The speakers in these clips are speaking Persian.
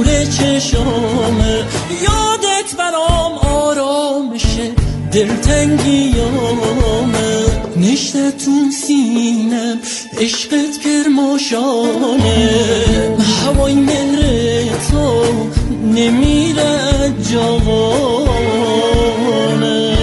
نور چشامه، یادت برام آرامشه دلتنگیامه، نشتتون سینم عشقت گرماشانه، هوای مهر تو نمیره جوانه.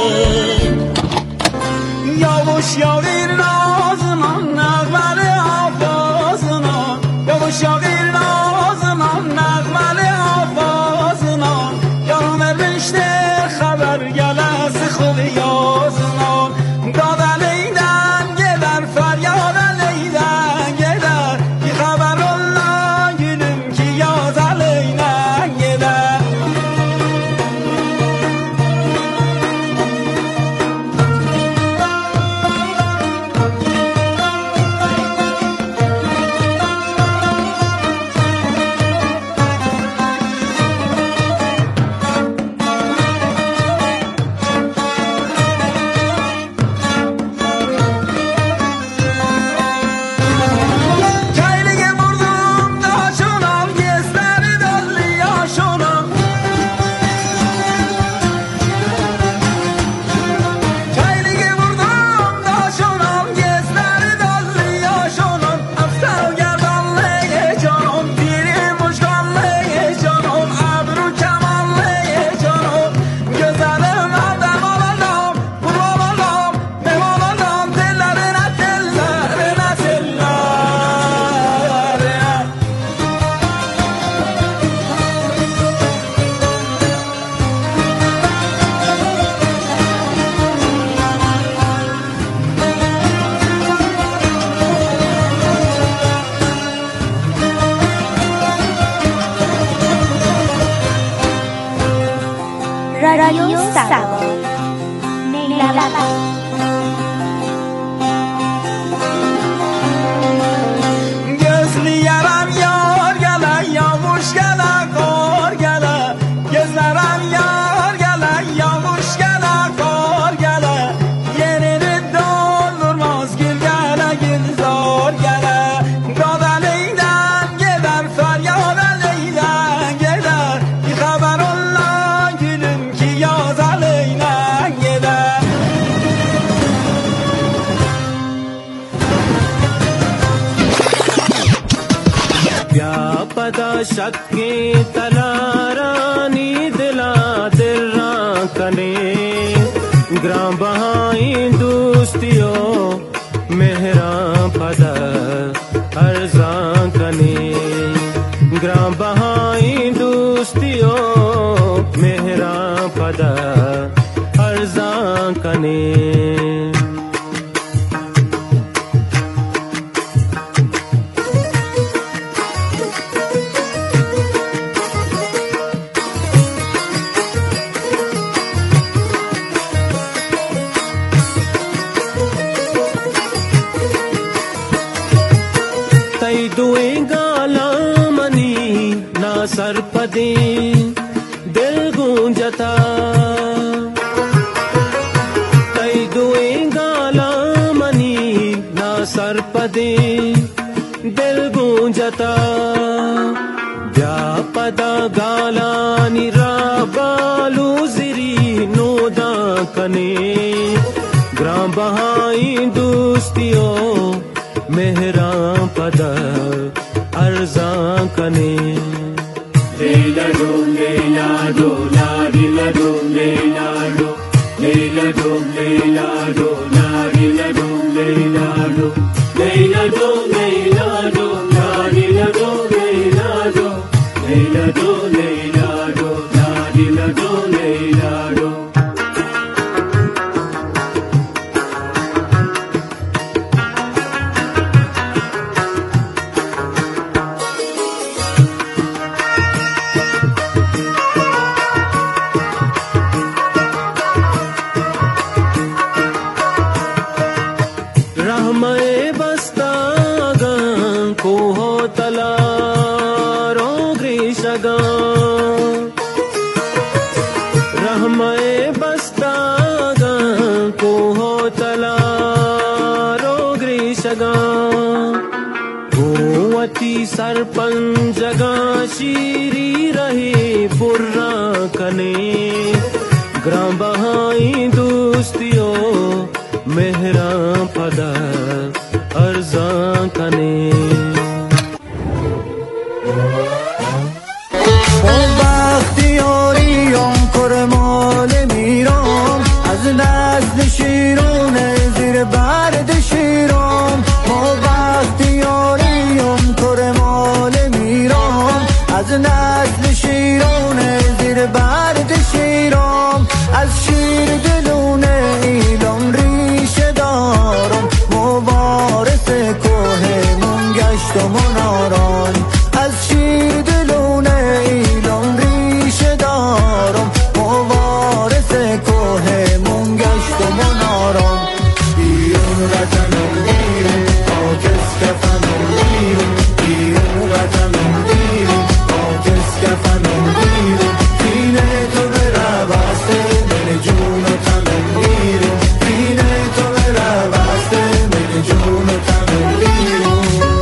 یاوش یاویر نازمان نغمل آفازمان، یاوش یاویر نازمان نغمل آفازمان، یارم رشته خبر گلس خوب یازمان، داد لیدن گدر فریاد لیدن گدر، بی خبر الله گلم کی یاز لیدن گدر. رادیو سوار نیلابند. Gözlüyərəm yar gələ, yağış gələ, qar gələ. Gözlərəm yar gələ, yağış gələ, qar gələ. Yerini doldurmaz gül gələ, gülzar gələ. Qad əleydən gedər, fəryad əleydən gedər. Bir xəbər ola gülüm ki yaz əleydən gedər. क्या पता शक्की तलारानी दिला दिल कने ग्राम बहाई दोस्तियों मेहरा पदा अर्जा कने ग्राम बहाई दोस्तियों मेहरा पदा अर्जा कने. सरपदी दिल गूंजता तई दुए गाला मनी ना सरपदी दिल गूंजता व्यापदा गाला निराबालू जिरी नोदा कने ग्राम बहाई दोस्तियों मेहरा पदा अर्जा कने. Leila do, Leila do, la Leila do, Leila do, Leila do, Leila do, la Leila do, Leila do, Leila do, Leila do, la Leila do, Leila do, Leila do, Leila do, la Leila do, Leila do. सरपंजगा शीरी रही बुर्रा कने ग्राम बहाई दोस्तियों मेहरा पदा अर्जा कने بختیاریم کرمال میرم از نزد شیرون زیر برد شیرم ما بختیاریم کرمال میرم از نزد شیرون زیر برد شیرم از شیر دلون ایلان ریشه دارم مبارس کوهمون گشت و مناران از شیر دلون ایلان ریشه دارم مبارس کوهمون گشت و مناران بیرون وطنم بیرون آکس کفنم بیرون بیرون وطنم بیرون آکس کفنم بیرون دینه تو بره بسته من جون و تنم بیرون دینه تو بره بسته من جون و تنم بیرون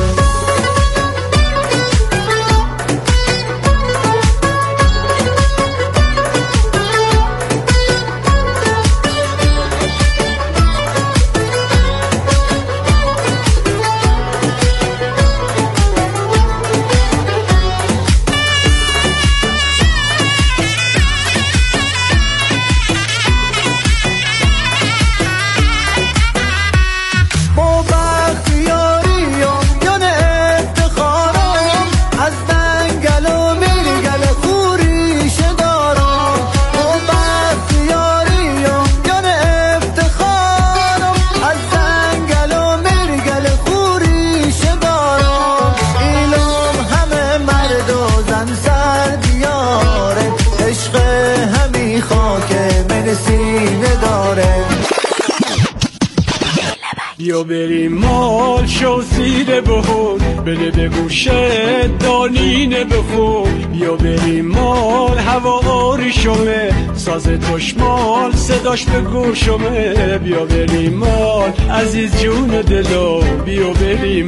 بیا بریم مال شو زیر بخور بده به گوشه دانینه بخور بیا بریم مال هوا آری شمه ساز تشمال صداش به گوشمه بیا بریم مال عزیز جون دلو بیا بریم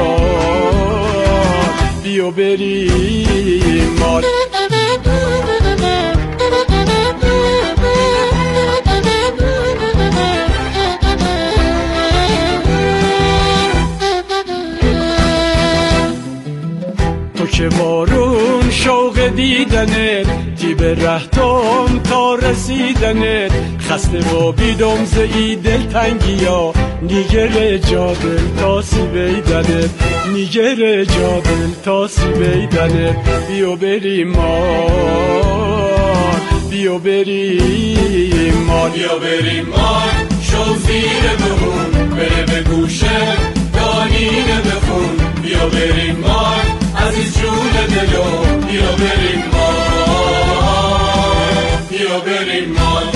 مال بیا بریم مال که بارون شوق دیدنت تی به رهتم تا رسیدنت خسته و بیدم زی دلتنگیا نیگر جادل تا سی بیدنت نیگر جادل تا سی بیدنت بیا بریم مال بیا بریم مال بیا بریم مال شو زیر بخون بره به گوشه دانینه بخون بیا بریم مال عزیز جون دلو بیا بریم مال بیا بریم مال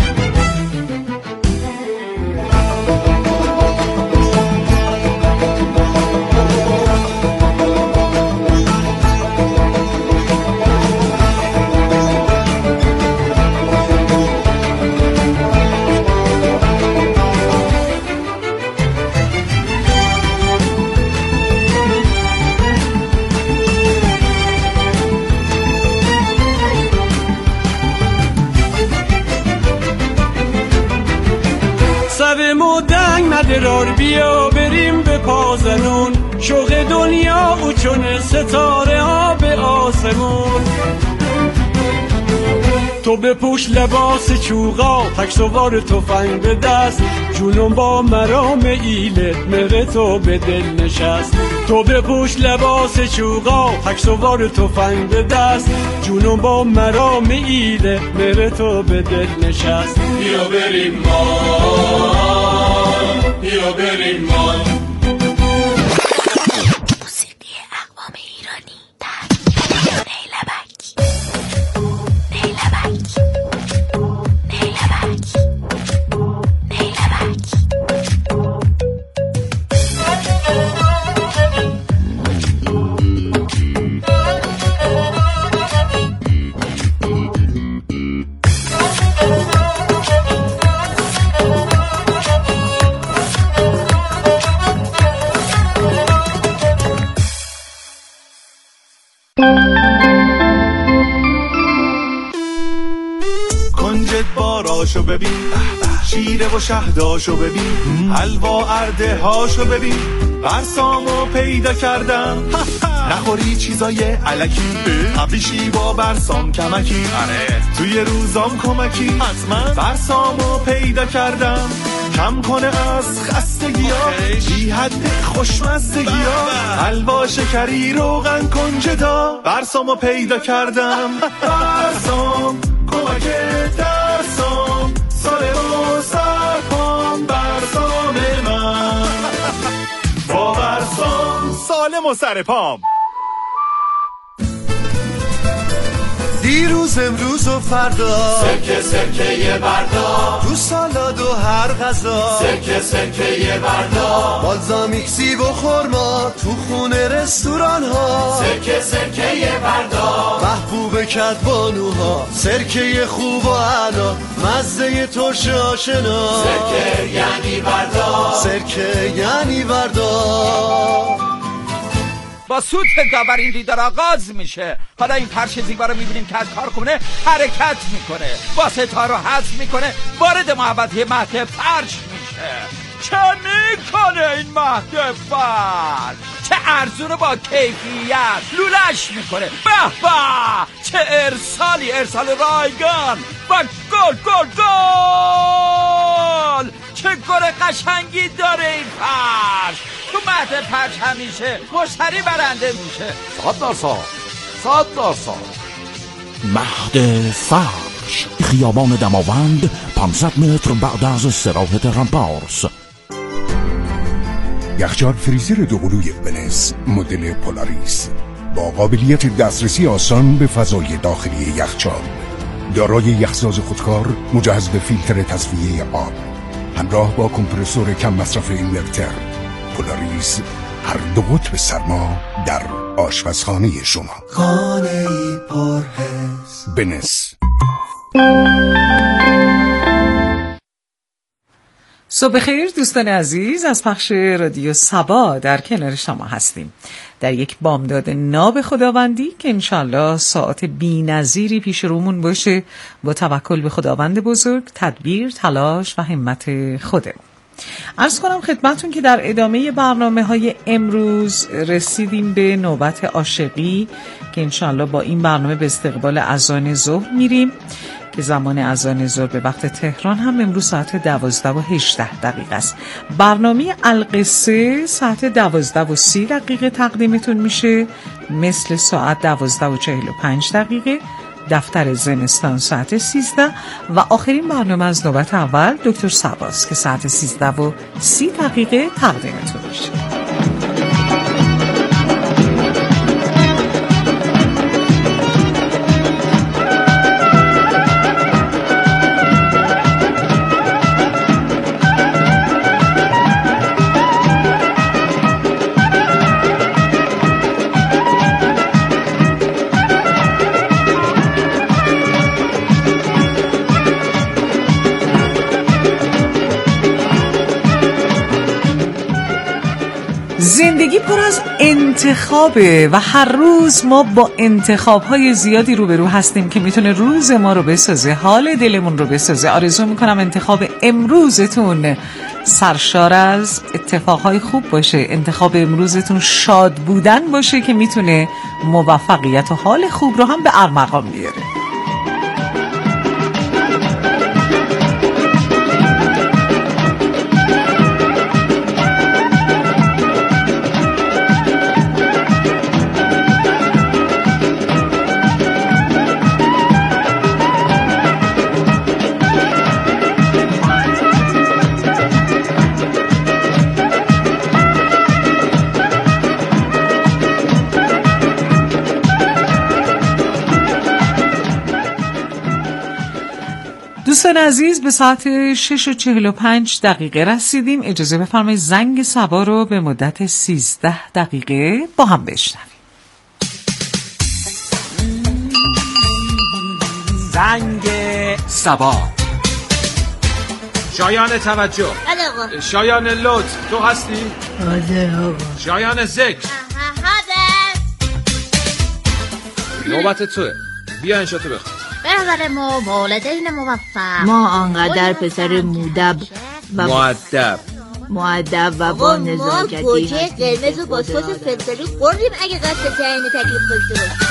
ندرار بیا بریم به پازنون شوق دنیا و چون ستاره ها به آسمون تو بپوش لباس چوغا تک سوار تفنگ به دست جونم با مرام ایلت مره تو به دل نشست تو بپوش لباس چوغا تک سوار تفنگ به دست جونم با مرام ایلت مره تو به دل نشست بیا بریم مال بیا بریم مال موسیقی اقوام ایرانی در نیلبک نیلبک نیلبک نیلبک هاشو ببین، شیره و شهداشو ببین، حلوا ارده هاشو ببین، برسامو پیدا کردم. نخوری چیزای علکی، ابریشی با برسام کمکی، توی روزام کمکی، حتما برسامو پیدا کردم. کم کنه از خستگی ها، بی حد خوشمزدگی ها، حلوا شکری روغن کنجدا، برسامو پیدا کردم. برسام کمک درسام، ساله و سرپام، برسام من با برسام سالم و سرپام. دیروز امروز و فردا، سرکه سرکه یه بردا، تو سالاد و هر غذا، سرکه سرکه یه بردا، بالزامیک سیب و خرما، تو خونه رستوران ها، سرکه سرکه یه بردا، محبوب کدبانوها، سرکه خوب و علا، مزه ترش آشنا، سرکه یعنی بردا، سرکه یعنی بردا. با سوت داور این دیدار آغاز میشه. حالا این فرش زیبا رو میبینیم که از کارخونه حرکت میکنه، با ستاره رو حذف میکنه، وارد محوطه مهد فرش میشه. چه میکنه این مهد فرش؟ چه ارزون با کیفیت لولش میکنه. به به چه ارسالی، ارسال رایگان و گل گل گل. چه گل قشنگی داره این فرش. تو مهد فرش همیشه مشتری برنده میشه. 100%. مهد فرش، خیابان دماوند، 500 متر بعد از استراحت رامپارس. یخچال فریزر دوقلوی بنز مدل پولاریس با قابلیت دسترسی آسان به فضای داخلی یخچال، دارای یخزاز خودکار مجهز به فیلتر تصفیه آب، همراه با کمپرسور کم مصرف اینورتر. پولاریس، هر دو قطب سرما در آشپزخانه شما. خانه پرحس بنز. صبح خیر دوستان عزیز، از پخش رادیو سبا در کنار شما هستیم در یک بامداد ناب خداوندی که انشالله ساعت بی نظیری پیش رومون باشه، با توکل به خداوند بزرگ، تدبیر، تلاش و همت خودمون. عرض کنم خدمتون که در ادامه برنامه‌های امروز رسیدیم به نوبت عاشقی که انشالله با این برنامه به استقبال اذان ظهر میریم که زمان اذان ظهر به وقت تهران هم امروز ساعت 12:18 است. برنامه القصه ساعت 12:30 تقدیمتون میشه، مثل ساعت 12:45. دفتر زمستان ساعت 13 و آخرین برنامه از نوبت اول دکتر سباست که ساعت 13:30 تقدیمتون میشه. زندگی پر از انتخابه و هر روز ما با انتخاب‌های زیادی روبرو هستیم که میتونه روز ما رو بسازه، حال دلمون رو بسازه. آرزو میکنم انتخاب امروزتون سرشار از اتفاقهای خوب باشه، انتخاب امروزتون شاد بودن باشه که میتونه موفقیت و حال خوب رو هم به ارمغان بیاره. دوستان عزیز، به ساعت 6:45 رسیدیم. اجازه بفرمایید زنگ صبا رو به مدت 13 با هم بشنویم. زنگ صبا. شایان توجه. شایان لطف، تو هستی؟ شایان ذکر. نوبت توه، بیا انشاتو بخون. برادر ما والدین موفق، ما آنقدر پسر مؤدب و با نزاکتی ما گوجه قرمز و با سس فلفلی خوردیم اگه قصد تعیین تکلیف داشته باشیم.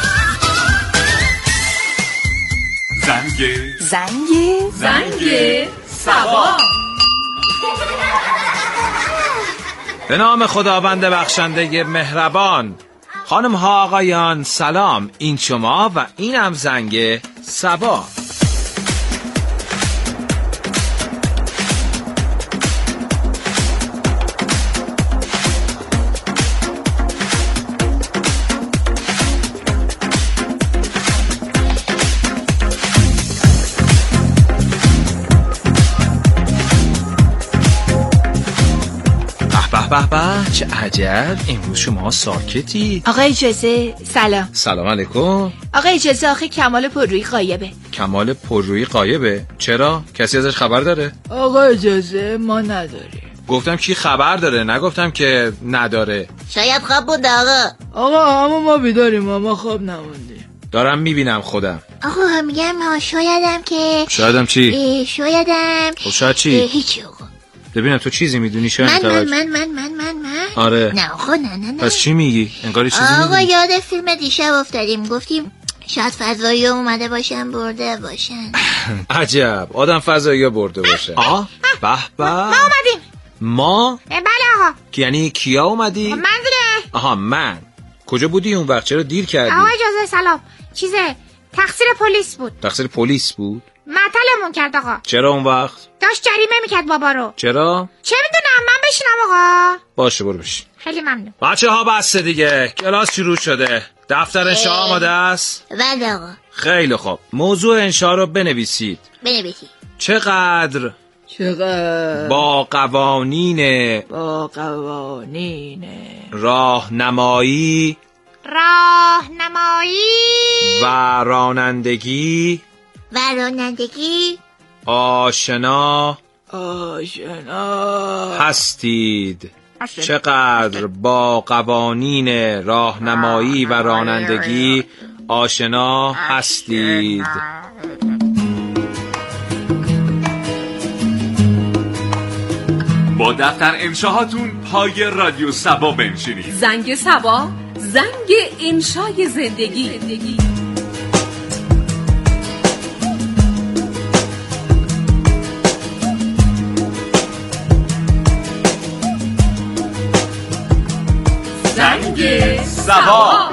زنگ سبا. به نام خداوند بخشنده مهربان. خانم ها آقایان سلام، این شما و اینم زنگ سبا. به چه عجب، امروز شما ساکتی. آقای اجازه سلام. سلام علیکم. آقای اجازه آخه کمال پررویی غایبه. کمال پررویی غایبه؟ چرا؟ کسی ازش خبر داره؟ آقا اجازه ما نداریم. گفتم کی خبر داره، نگفتم که نداره. شاید خواب بوده آقا اما ما بیداریم، ما خواب نموندیم. دارم میبینم خودم. آقا میگم شایدم که چی؟ شایدم. خب شاید چی؟ هیچی آقا. ببینم تو چیزی میدونی شاید؟ من آره. نه آقا نه. پس چی میگی؟ انگاری چیزی میگی. آقا یاد فیلم دیشب افتادیم، گفتیم شاید فضایی اومده باشن برده باشن. عجب، آدم فضایی برده باشه. به ما اومدیم. ما؟ بله آقا. یعنی کیا اومدی؟ من دیگه. من. کجا بودی اون وقت؟ چرا دیر کردی؟ آقا اجازه سلام. تقصیر پلیس بود. تقصیر پلیس بود؟ معطلمون کرد آقا. چرا اون وقت؟ داشت جریمه میکرد بابا رو. چرا؟ چه میدونم، من بشینم آقا. باشه برو بشین. خیلی ممنون. بچه ها بسته دیگه، کلاس شروع شده. دفتر انشاء آماده است؟ بله آقا. خیلی خوب، موضوع انشاء رو بنویسید. چقدر با قوانین راهنمایی و رانندگی آشنا هستید. چقدر با قوانین راهنمایی و رانندگی آشنا هستید. با دفتر انشاهاتون پای رادیو سبا بنشینید. زنگ سبا، زنگ انشای زندگی. زنگ سبا.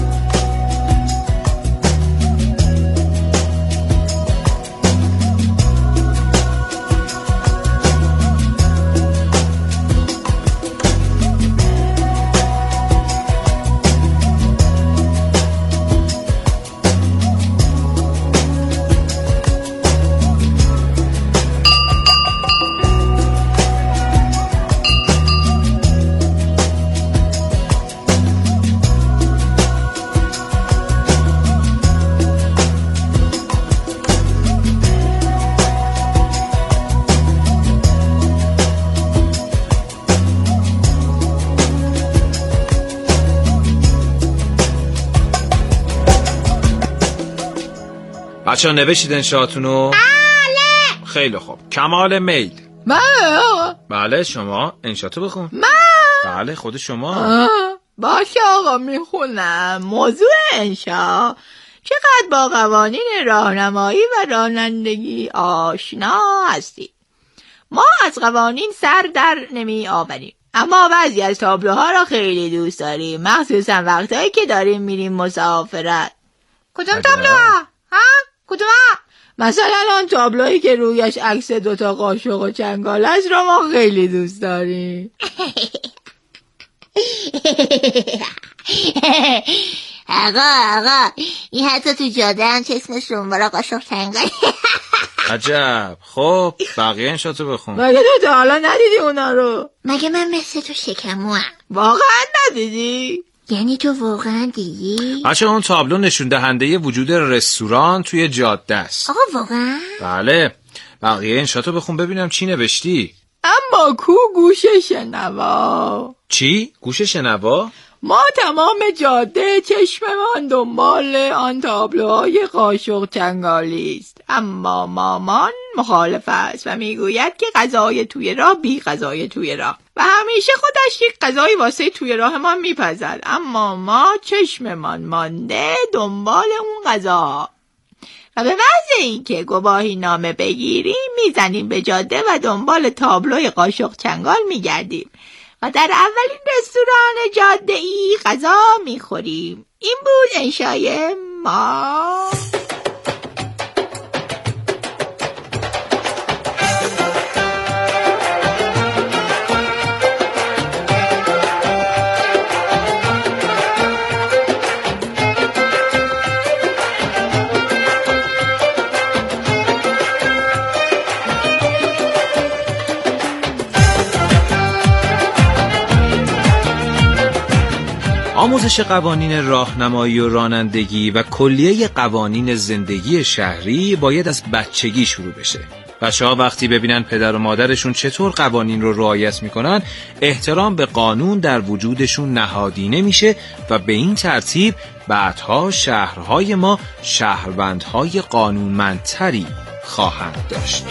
بچه ها نوشید انشاءاتونو؟ بله. خیلی خوب. کمال میل. بله شما انشاءتو بخون. بله خود شما. باشه آقا میخونم. موضوع انشاء: چقدر با قوانین راهنمایی و رانندگی آشنا هستید. ما از قوانین سر در نمی آوریم، اما بعضی از تابلوها را خیلی دوست داریم، مخصوصا وقتایی که داریم میریم مسافرت. کدوم تابلوها؟ کدومها؟ مثلا آن تابلویی که رویش عکس دوتا قاشق و چنگال است را ما خیلی دوست داریم. آقا این حتی تو جاده هم که اسمش رنبارا قاشق چنگال. عجب. خب بقیه انشاءتو بخون. مگه تو تا حالا ندیدی اونا رو؟ مگه من مثل تو شکموام؟ واقعا ندیدی؟ یعنی تو واقعا دیدی؟ بچه اون تابلو نشون دهنده وجود رستوران توی جاده است. آقا واقعا؟ بله. بقیه انشاءتو بخون ببینم چی نوشتی. اما کو گوش شنوا؟ چی؟ گوش شنوا؟ ما تمام جاده چشممان دنبال آن تابلوهای قاشق چنگالی است، اما مامان مخالف است و میگوید که غذای توی راه بی غذای توی راه و همیشه خودش یک غذایی واسه توی راه ما میپزد، اما ما چشممان مانده دنبال اون غذا و به محض اینکه گواهی نامه بگیریم میزنیم به جاده و دنبال تابلوی قاشق چنگال میگردیم و در اولین رستوران جاده ای غذا میخوریم. این بود انشای ما. آموزش قوانین راهنمایی و رانندگی و کلیه قوانین زندگی شهری باید از بچگی شروع بشه. بچه‌ها وقتی ببینن پدر و مادرشون چطور قوانین رو رعایت میکنن، احترام به قانون در وجودشون نهادینه میشه و به این ترتیب بعدها شهرهای ما شهروندهای قانونمندتری خواهند داشت.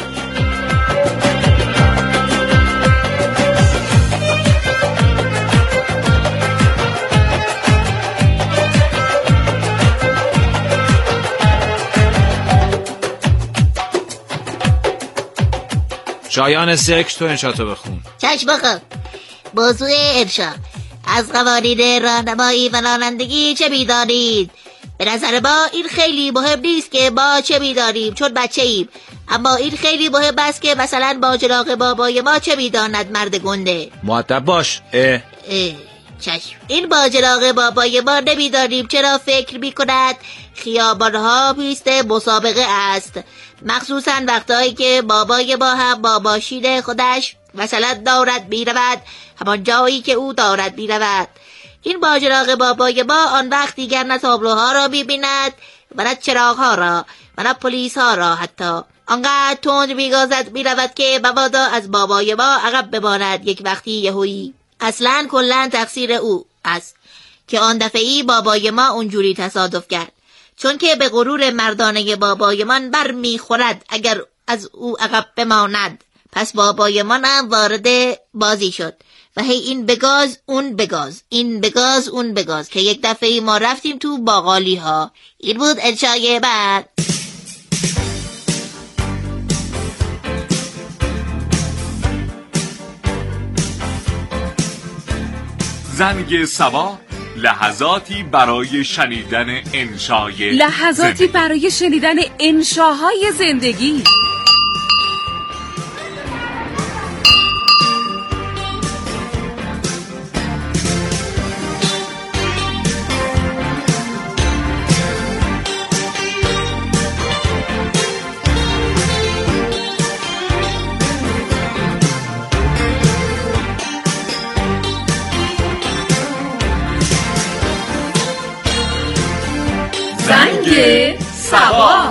شایان ذکر تو انشاتو بخون. چشم بخون. موضوع انشا: از قوانین راهنمایی و رانندگی چه می‌دانید؟ به نظر ما این خیلی مهم نیست که ما چه می‌دانیم چون بچه ایم، اما این خیلی مهم است که مثلا باجراق بابای ما چه می‌داند مرد گنده. مؤدب باش. چشم. این باجراق بابای ما نمی‌دانیم چرا فکر می‌کند خیابان‌ها پیست مسابقه است، مخصوصاً وقتایی که بابای ما هم با ماشین خودش مثلا دارد می‌رود همان جایی که او دارد می‌رود. این باجراق بابای ما آن وقت دیگر نه تابلوها را می‌بیند و نه چراغ‌ها را و نه پلیس‌ها را، حتی آنقدر تند می‌گازد می‌رود که مبادا از بابای ما عقب بماند یک وقتی یهویی. اصلاً کلاً تقصیر او است که آن دفعی بابای ما اونجوری تصادف کرد، چون که به غرور مردانه بابای من بر میخورد اگر از او عقب بماند. پس بابای من هم وارد بازی شد و هی این بگاز اون بگاز، این بگاز اون بگاز، که یک دفعی ما رفتیم تو باقالی ها. این بود انشای بعد. زنگ سبا، لحظاتی برای شنیدن انشای لحظاتی زندگی. برای شنیدن انشاهای زندگی. زنگ سبا.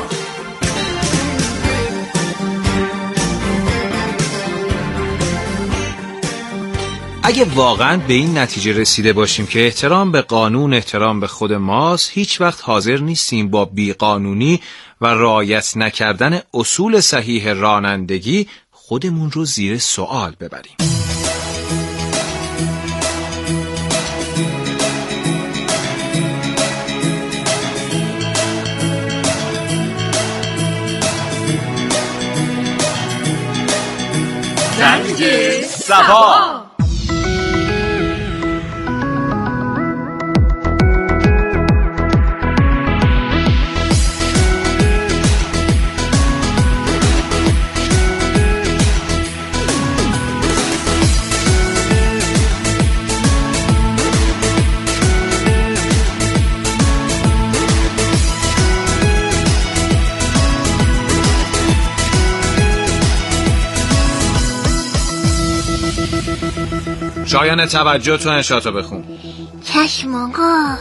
اگه واقعا به این نتیجه رسیده باشیم که احترام به قانون احترام به خود ماست، هیچ وقت حاضر نیستیم با بیقانونی و رعایت نکردن اصول صحیح رانندگی خودمون رو زیر سوال ببریم. زنگ سبا. شایان توجه تو انشاتو بخون. چشم آقا.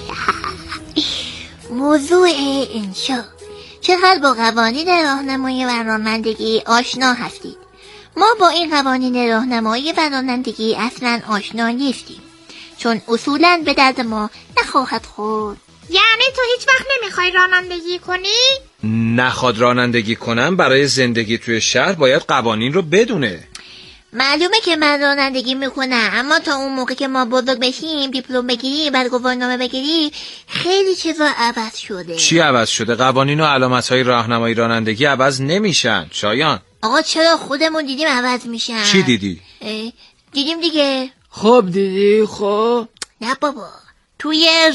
موضوع انشا: چقدر با قوانین راهنمایی و رانندگی آشنا هستید؟ ما با این قوانین راهنمایی و رانندگی اصلا آشنا نیستیم، چون اصولاً به درد ما نخواهد خورد. یعنی تو هیچ وقت نمیخوای رانندگی کنی؟ نخواد رانندگی کنم برای زندگی توی شهر باید قوانین رو بدونه. معلومه که من رانندگی میکنم، اما تا اون موقع که ما بزرگ بشیم، دیپلم بگیری، بعد گواهینامه بگیری، خیلی چیزا عوض شده. چی عوض شده؟ قوانین و علامت‌های راهنمایی رانندگی عوض نمیشن شایان. آقا چرا؟ خودمون دیدیم عوض میشن. چی دیدی؟ دیدیم دیگه. خب دیدی؟ خب نه بابا، توی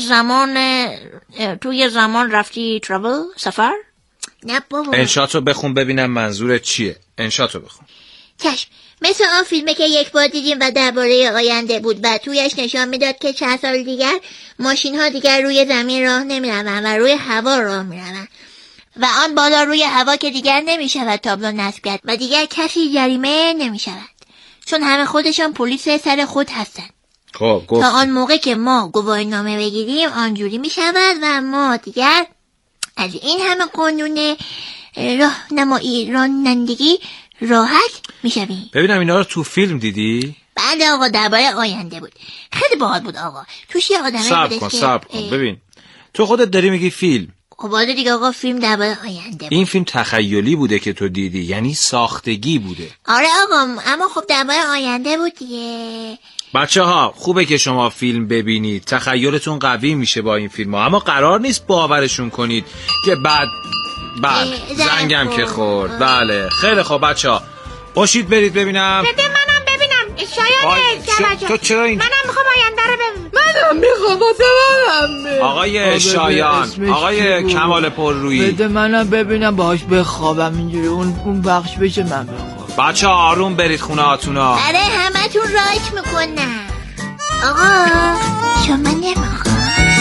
زمان رفتی ترابل سفر؟ نه بابا. انشاتو بخون ببینم منظورت چیه. انشاتو بخون. چشم. مثل آن فیلمه که یک بار دیدیم و درباره آینده بود و تویش نشان میداد که چند سال دیگر ماشین ها دیگر روی زمین راه نمیروند و روی هوا راه میروند و آن بالا روی هوا که دیگر نمیشود تابلو نصب کرد و دیگر کسی جریمه نمیشود، چون همه خودشان پلیس سر خود هستند. خب تا آن موقع که ما گواهینامه بگیریم آنجوری میشود و ما دیگر از این همه قانون راهنمایی رانندگی راحت میشویم. ببینم اینا رو تو فیلم دیدی؟ بله آقا، درباره آینده بود. خیلی باحال بود آقا. توش یه آدمه بودش که صبر کن ببین. تو خودت داری میگی فیلم. خب باید دیگه آقا، فیلم درباره آینده بود. این فیلم تخیلی بوده که تو دیدی، یعنی ساختگی بوده. آره آقا، اما خب درباره آینده بود دیگه. بچه‌ها خوبه که شما فیلم ببینید، تخیلتون قوی میشه با این فیلم ها، اما قرار نیست باورشون کنید که بعد زنگم که خورد. بله خیلی خوب بچه‌ها، باشید برید ببینم. بده منم ببینم. شایان تو چرا این؟ منم میخوام آینده رو ببینم. منم میخوام واسه آقای شایان، آقای کمال پررویی، بده منم ببینم باهاش بخوابم اینجوری اون بخش بشه من بخوابم. بچه آروم برید خونه هاتونا. آره همه تون رایت میکنم. آقا شما نمیخوام.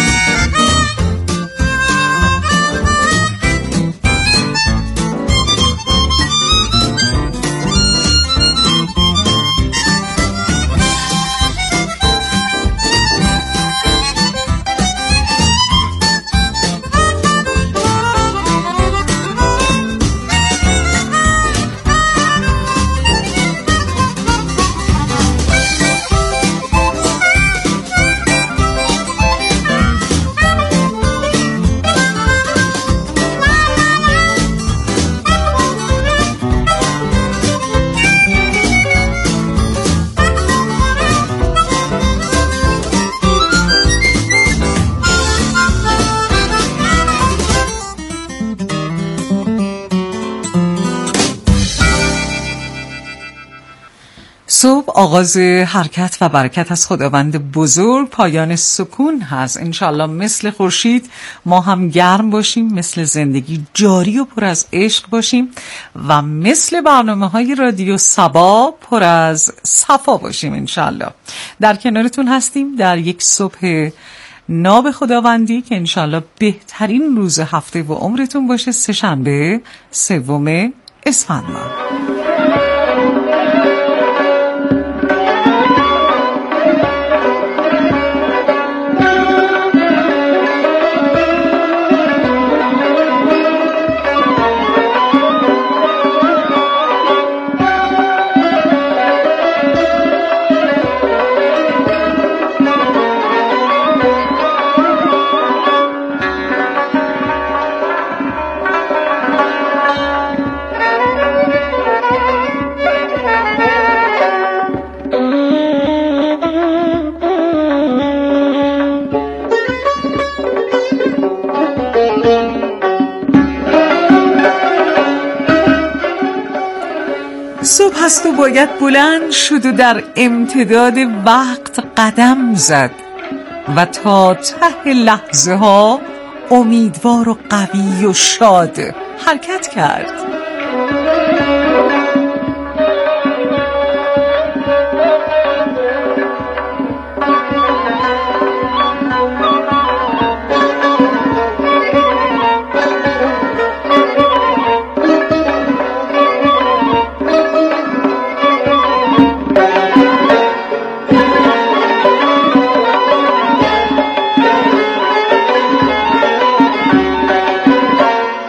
صبح آغاز حرکت و برکت از خداوند بزرگ، پایان سکون هست. انشالله مثل خورشید ما هم گرم باشیم، مثل زندگی جاری و پر از عشق باشیم و مثل برنامه‌های رادیو صبا پر از صفا باشیم. انشالله در کنارتون هستیم در یک صبح ناب خداوندی که انشالله بهترین روز هفته و عمرتون باشه. سه‌شنبه 3 اسفند ماه. صبح هست و باید بلند شد و در امتداد وقت قدم زد و تا ته لحظه ها امیدوار و قوی و شاد حرکت کرد.